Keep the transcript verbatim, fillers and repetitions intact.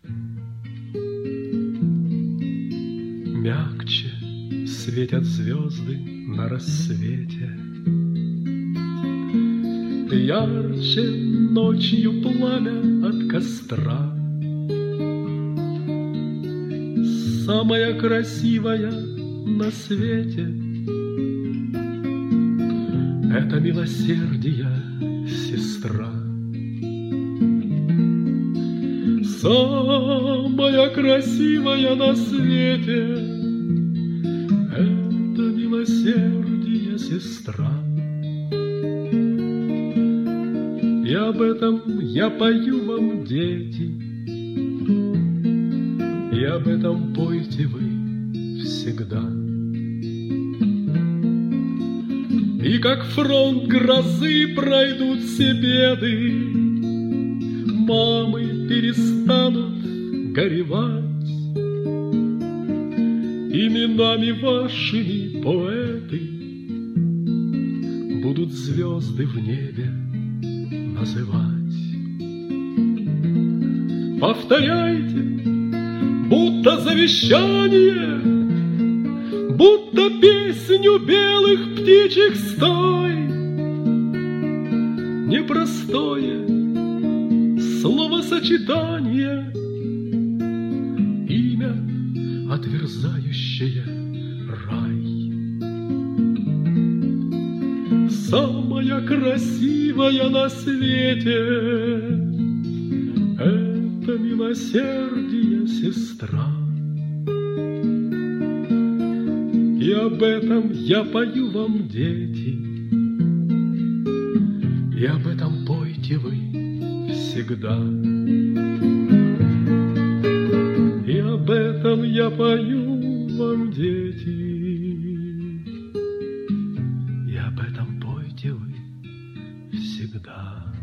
Мягче светят звезды на рассвете, ярче ночью пламя от костра. Самая красивая на свете — это милосердие сестра. Самая красивая на свете — это милосердие сестра. И об этом я пою вам, дети, и об этом пойте вы всегда. И как фронт грозы пройдут все беды, мамы перестанут горевать, именами вашими поэты будут звезды в небе называть. Повторяйте, будто завещание, будто песню белых птичьих стой. Непростое словосочетание, имя, отверзающее рай. Самая красивая на свете — это милосердие сестра. И об этом я пою вам, дети, и об этом пойте вы всегда. И об этом я пою вам, дети, и об этом пойте вы всегда.